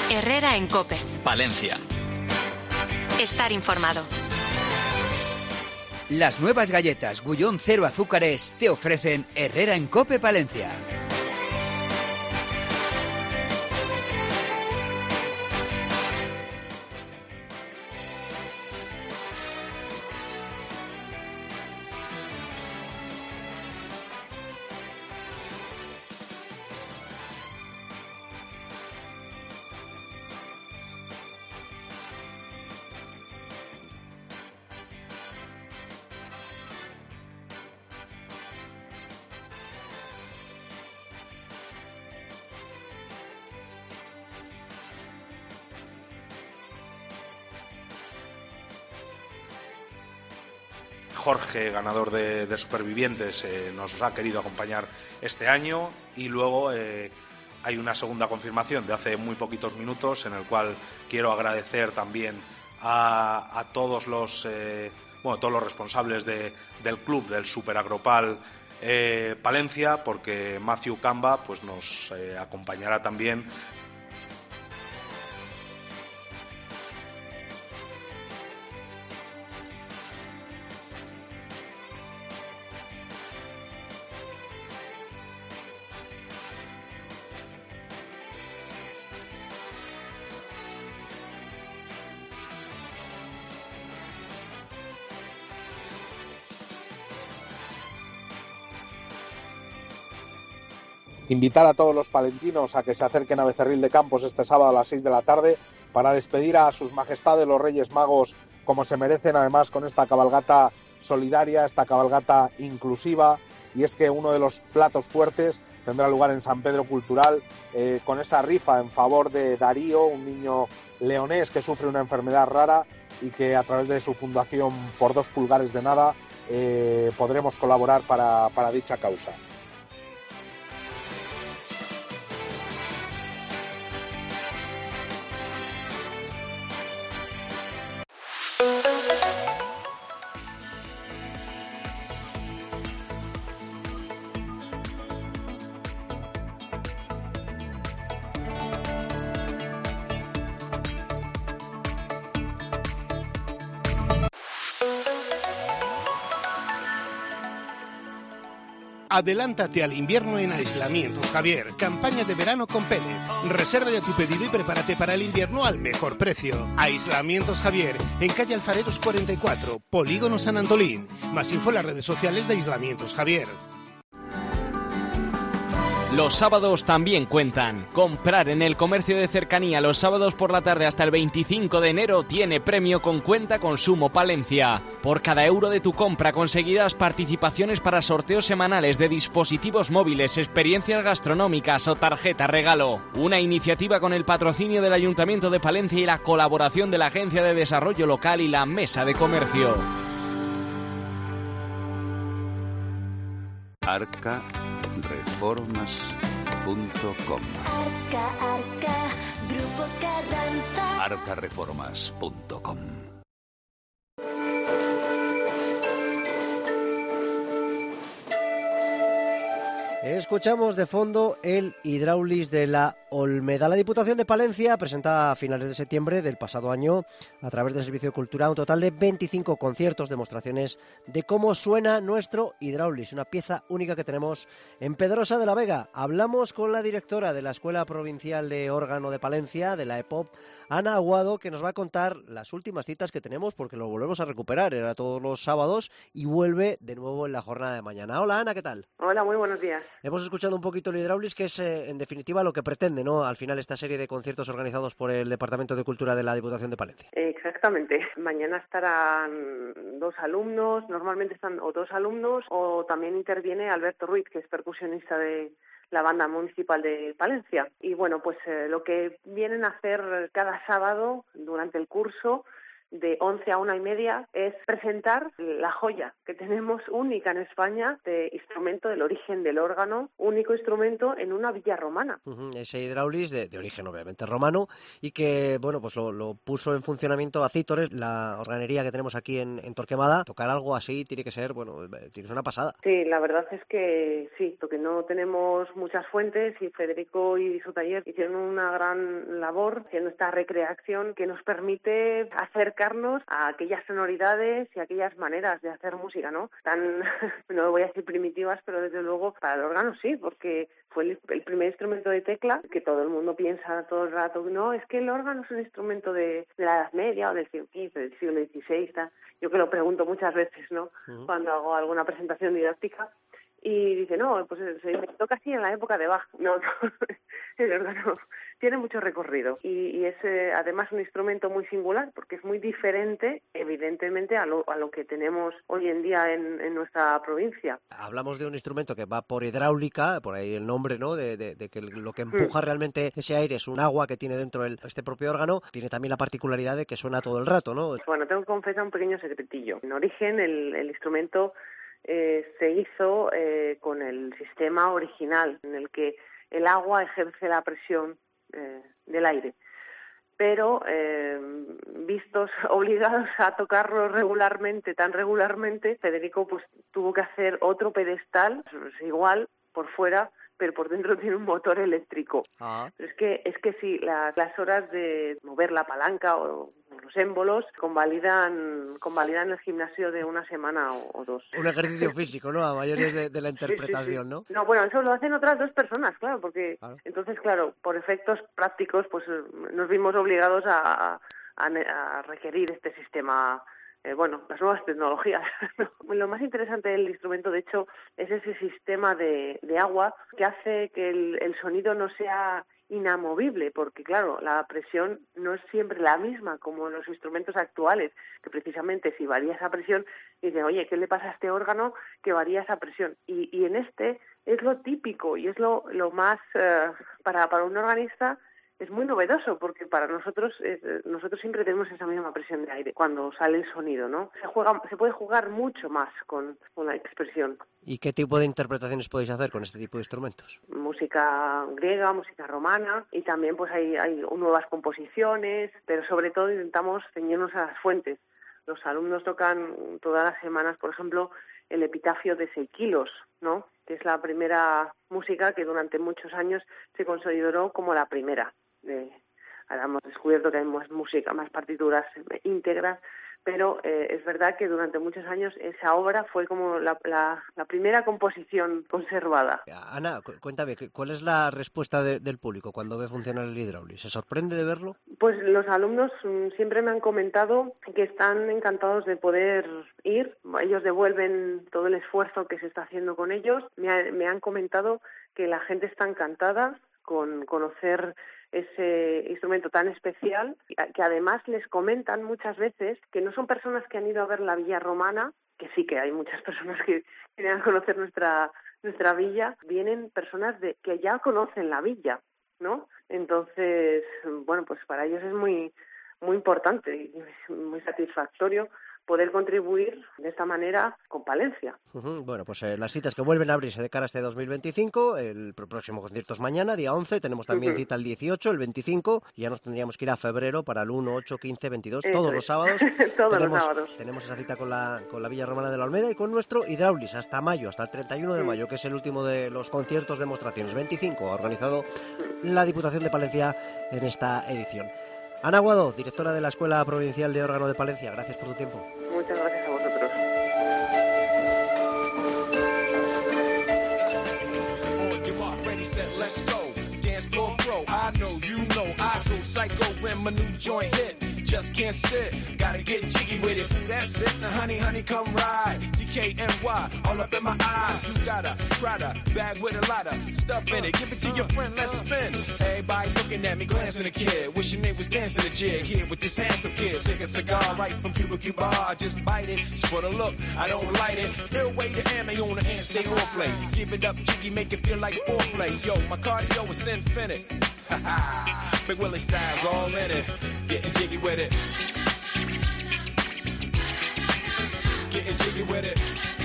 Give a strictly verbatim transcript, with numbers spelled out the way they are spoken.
Herrera en COPE. Palencia. Estar informado. Las nuevas galletas Gullón Cero Azúcares te ofrecen Herrera en COPE Palencia. Jorge, ganador de, de Supervivientes, eh, nos ha querido acompañar este año, y luego eh, hay una segunda confirmación de hace muy poquitos minutos, en el cual quiero agradecer también a, a todos los eh, bueno todos los responsables de, del club del Super Agropal eh, Palencia, porque Matthew Camba pues nos eh, acompañará también. Invitar a todos los palentinos a que se acerquen a Becerril de Campos este sábado a las seis de la tarde para despedir a sus majestades los Reyes Magos como se merecen, además con esta cabalgata solidaria, esta cabalgata inclusiva. Y es que uno de los platos fuertes tendrá lugar en San Pedro Cultural eh, con esa rifa en favor de Darío, un niño leonés que sufre una enfermedad rara y que a través de su fundación Por Dos Pulgares de Nada eh, podremos colaborar para, para dicha causa. Adelántate al invierno en Aislamientos Javier. Campaña de verano con Pellet. Reserva ya tu pedido y prepárate para el invierno al mejor precio. Aislamientos Javier, en calle Alfareros cuarenta y cuatro, Polígono San Antolín. Más info en las redes sociales de Aislamientos Javier. Los sábados también cuentan. Comprar en el comercio de cercanía los sábados por la tarde hasta el veinticinco de enero tiene premio con Cuenta Consumo Palencia. Por cada euro de tu compra conseguirás participaciones para sorteos semanales de dispositivos móviles, experiencias gastronómicas o tarjeta regalo. Una iniciativa con el patrocinio del Ayuntamiento de Palencia y la colaboración de la Agencia de Desarrollo Local y la Mesa de Comercio. Arca Reformas punto com. Arca, Arca, Grupo Carranza. arca reformas punto com. Escuchamos de fondo el Hidráulis de la Olmeda. La Diputación de Palencia presenta a finales de septiembre del pasado año, a través del Servicio de Cultura, un total de veinticinco conciertos, demostraciones de cómo suena nuestro Hidráulis, una pieza única que tenemos en Pedrosa de la Vega. Hablamos con la directora de la Escuela Provincial de Órgano de Palencia, de la E P O P, Ana Aguado, que nos va a contar las últimas citas que tenemos, porque lo volvemos a recuperar, era todos los sábados y vuelve de nuevo en la jornada de mañana. Hola Ana, ¿qué tal? Hola, muy buenos días. Hemos escuchado un poquito el Hidráulis, que es eh, en definitiva lo que pretende, ¿no? Al final esta serie de conciertos organizados por el Departamento de Cultura de la Diputación de Palencia. Exactamente. Mañana estarán dos alumnos, normalmente están o dos alumnos, o también interviene Alberto Ruiz, que es percusionista de la Banda Municipal de Palencia. Y bueno, pues eh, lo que vienen a hacer cada sábado durante el curso de once a una y media es presentar la joya que tenemos única en España de instrumento del origen del órgano, único instrumento en una villa romana. Uh-huh, ese hidráulis de, de origen obviamente romano y que, bueno, pues lo, lo puso en funcionamiento Acítores, la organería que tenemos aquí en, en Torquemada. Tocar algo así tiene que ser, bueno, tienes una pasada. Sí, la verdad es que sí, porque no tenemos muchas fuentes y Federico y su taller hicieron una gran labor haciendo esta recreación que nos permite acercarnos a aquellas sonoridades y aquellas maneras de hacer música, ¿no? Tan, no voy a decir primitivas, pero desde luego para el órgano sí, porque fue el, el primer instrumento de tecla que todo el mundo piensa todo el rato, no, es que el órgano es un instrumento de, de la Edad Media o del siglo quince, del siglo dieciséis, ¿tá? Yo que lo pregunto muchas veces, ¿no? Uh-huh. Cuando hago alguna presentación didáctica. Y dice, no, pues se inventó casi en la época de Bach. No, no, el órgano tiene mucho recorrido y, y es eh, además un instrumento muy singular porque es muy diferente, evidentemente, a lo, a lo que tenemos hoy en día en, en nuestra provincia. Hablamos de un instrumento que va por hidráulica, por ahí el nombre, ¿no? De, de, de que lo que empuja mm. realmente ese aire es un agua que tiene dentro el, este propio órgano. Tiene también la particularidad de que suena todo el rato, ¿no? Bueno, tengo que confesar un pequeño secretillo. En origen, el, el instrumento Eh, se hizo eh, con el sistema original en el que el agua ejerce la presión eh, del aire, pero eh, vistos obligados a tocarlo regularmente, tan regularmente, Federico pues tuvo que hacer otro pedestal, es igual por fuera, pero por dentro tiene un motor eléctrico. Ah. Pero es que es que sí, las, las horas de mover la palanca o, o los émbolos convalidan convalidan el gimnasio de una semana o, o dos. Un ejercicio físico, ¿no? A mayores de, de la interpretación, sí, sí, sí. ¿no? No, bueno, eso lo hacen otras dos personas, claro, porque claro. Entonces, claro, por efectos prácticos, pues nos vimos obligados a, a, a requerir este sistema. Eh, bueno, las nuevas tecnologías. Lo más interesante del instrumento, de hecho, es ese sistema de, de agua que hace que el, el sonido no sea inamovible, porque claro, la presión no es siempre la misma como en los instrumentos actuales, que precisamente si varía esa presión, dicen, oye, ¿qué le pasa a este órgano que varía esa presión? Y, y en este es lo típico y es lo, lo más, eh, para, para un organista, es muy novedoso porque para nosotros eh, nosotros siempre tenemos esa misma presión de aire cuando sale el sonido, ¿no? Se juega, se puede jugar mucho más con, con la expresión. ¿Y qué tipo de interpretaciones podéis hacer con este tipo de instrumentos? Música griega, música romana y también pues hay, hay nuevas composiciones, pero sobre todo intentamos ceñirnos a las fuentes. Los alumnos tocan todas las semanas, por ejemplo, el epitafio de Seikilos, ¿no? Que es la primera música que durante muchos años se consideró como la primera. De, ahora hemos descubierto que hay más música, más partituras íntegras, pero eh, es verdad que durante muchos años esa obra fue como la, la, la primera composición conservada. Ana, cuéntame, ¿cuál es la respuesta de, del público cuando ve funcionar el hidráulis? ¿Se sorprende de verlo? Pues los alumnos siempre me han comentado que están encantados de poder ir, ellos devuelven todo el esfuerzo que se está haciendo con ellos, me, ha, me han comentado que la gente está encantada con conocer ese instrumento tan especial, que además les comentan muchas veces que no son personas que han ido a ver la villa romana, que sí que hay muchas personas que quieren conocer nuestra nuestra villa, vienen personas de que ya conocen la villa, ¿no? Entonces, bueno, pues para ellos es muy muy importante y muy satisfactorio poder contribuir de esta manera con Palencia. Uh-huh. Bueno, pues eh, las citas que vuelven a abrirse de cara a este dos mil veinticinco, el próximo concierto es mañana, día once, tenemos también uh-huh. cita el dieciocho, el veinticinco, y ya nos tendríamos que ir a febrero para el uno, ocho, quince, veintidós, Eso todos es. los sábados. todos tenemos, los sábados. Tenemos esa cita con la, con la Villa Romana de la Olmeda y con nuestro hidráulis hasta mayo, hasta el treinta y uno de mayo, que es el último de los conciertos demostraciones. veinticinco ha organizado la Diputación de Palencia en esta edición. Ana Aguado, directora de la Escuela Provincial de Órgano de Palencia, gracias por tu tiempo. Muchas gracias a vosotros. Just can't sit, gotta get jiggy with it. That's it, now honey, honey, come ride. G K N Y, all up in my eyes. You got a Prada bag with a lot of stuff in it. Give it to your friend, let's spin. Everybody looking at me, glancing a kid. Wishing they was dancing a jig here with this handsome kid. Sick a cigar right from Cuba Cuba. I just bite it, it's for the look, I don't light it. Ill way to ammo on the hand, stay on play. Give it up, jiggy, make it feel like foreplay. Yo, my cardio is infinite. Big Willie style's all in it. Getting jiggy with it. getting jiggy with it.